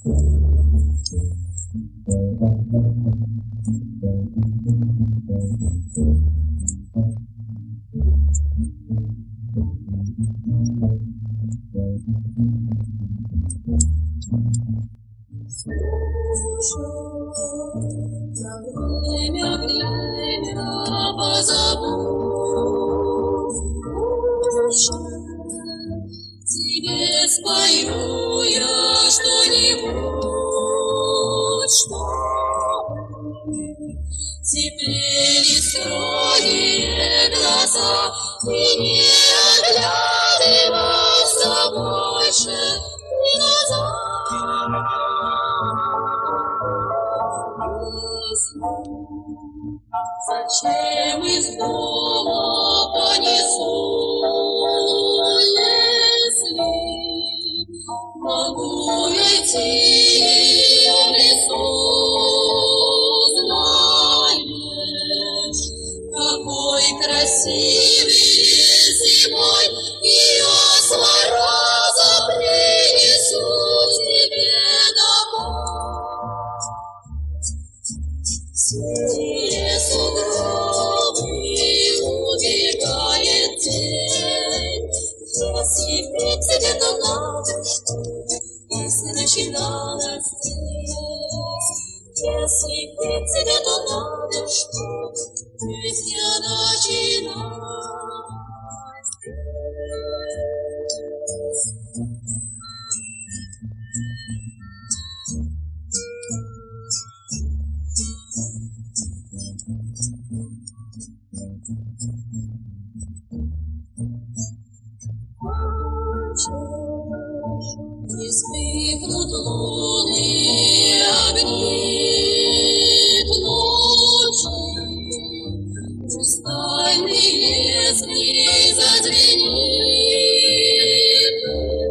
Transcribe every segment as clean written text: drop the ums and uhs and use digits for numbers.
Время позову, тебе спою я что-нибудь, чтобы теплели строгие глаза, и не оглядывался больше ты назад. Зачем из дома понесу, если могу идти в лесу? Знаешь, какой красивый зимой ее с мороза принесу тебе домой. Синие сугробы убегает день, если впредь тебе то надо, чтобы песня начиналась здесь. Если впредь тебе то надо, чтобы песня начиналась здесь. Не вспыхнут лунные огни к ночи, пустынный лес в ней зазвенит.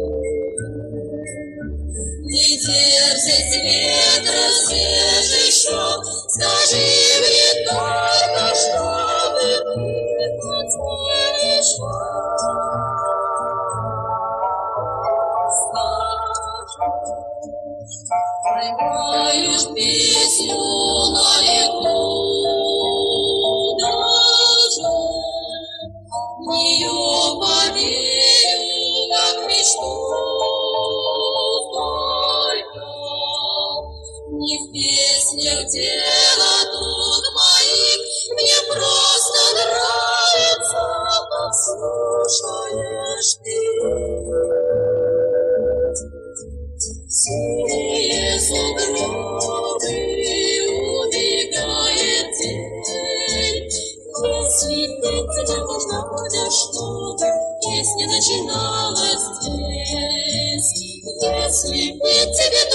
Не держись ветра свежий шаг, скажи мне только, чтобы выпать мешал. Проиграешь песню на лету, даже в нее поверю, как мечту. Только не в песнях дело тут моих, мне просто нравится, как слушаешь ты. Синие сугробы убегает день, если тебе надо, чтобы песня начиналась здесь. Если тебе